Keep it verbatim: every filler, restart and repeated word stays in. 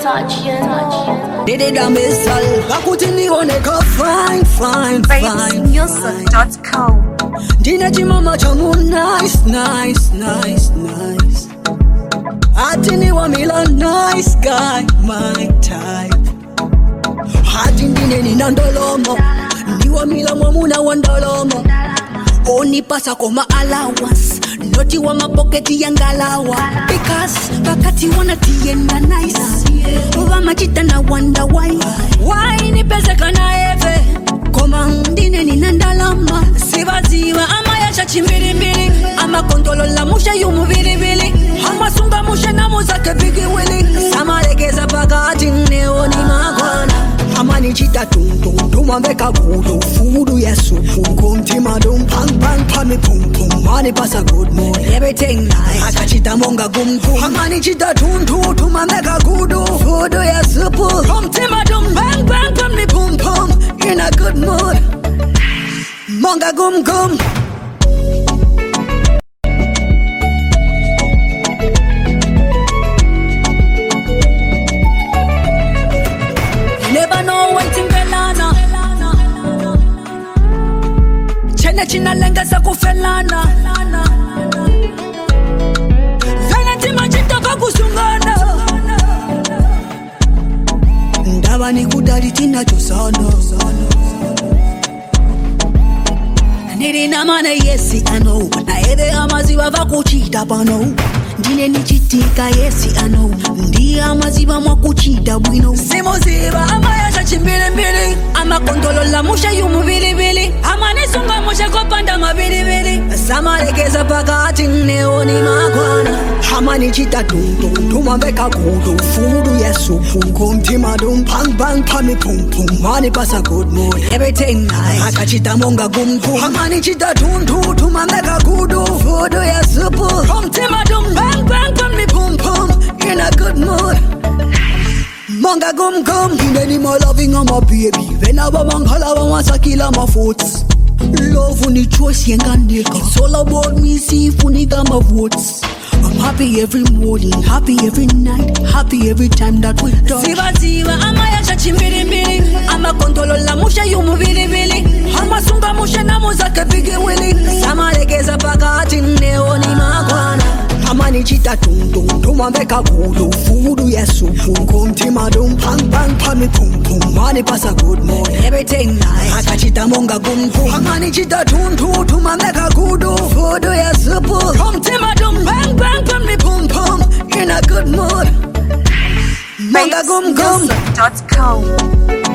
touch you, touch you. Did it a missile? Bakutini oneka fine, fine, fine. Music dot com. Dinaji mama chamu nice, nice, nice, nice. Atini wa mila nice guy, my type. Hatindine ni nandolomo, ni wa mila mwamuna wandolomo. Oni pasa koma allowance, noti wa mapoketi yangalawa. Because wakati wana tienda nice, uwa machita na wonder why. Why ni pesa kana eve, koma ndine ni nandalama. Siva ziva ama ya chachimbiri mbiri, ama kontolo la musha yumu bili bili. Ama sunga musha na muzake bigi wili. Sama legeza pakati neoni magwana. Amani chita tum tum tum ambeka kudu fudu ya supu kumtima dum pang pang pami pum pum money pass a good mood everything nice akachita monga gum gum amani chita tum tum tum ambeka kudu fudu ya supu kumtima dum bang bang pami pum pum in a good mood monga gum gum. China lenga sa kufelana Vena tima chita pakusungana Ndaba ni kudari tina chosano Niri na mana yesi ano Na eve amaziwa vakuchita pano Ndine ni chitika yesi ano Ndi amaziwa mwakuchita bwino Simo ziva ama yasha chimbili mbili Ama kontolo la musha yumu bili bili Ama nisunga musha kopanda mabili bili Sama legeza pakati neoni magwana Ama ni chita tum tum tum ambeka kudu Fudu ya supu kumtima dum pang bang pami pum pum Money pass a good mood everything nice Akachita monga gum gum Ama ni chita tum tum tum ambeka kudu Fudu ya supu kumtima dum bang bang pami pum pum in a good mood Monga gum gum Ineni my loving on my baby Venaba manghala wa masakila my foots Love uni choice yenga nigga It's all about me see if uni got my votes I'm happy every morning, happy every night Happy every time that we talk Siva ziva ama ya chachimbiri mbiri Ama kontolo la musha yumu bili bili Ama sunga musha na muzake bigi wili Sama legeza pakati neoni magwana Amani chita tum tum tum ambeka kudu Fudu ya supu kumtima dum pang pang pami pum pum Money pass a good mood everything nice Akachita monga gum gum Amani chita tum tum tum ambeka kudu Fudu ya supu kumtima dum bang bang pami pum pum in a good mood Monga gum gum Music dot com.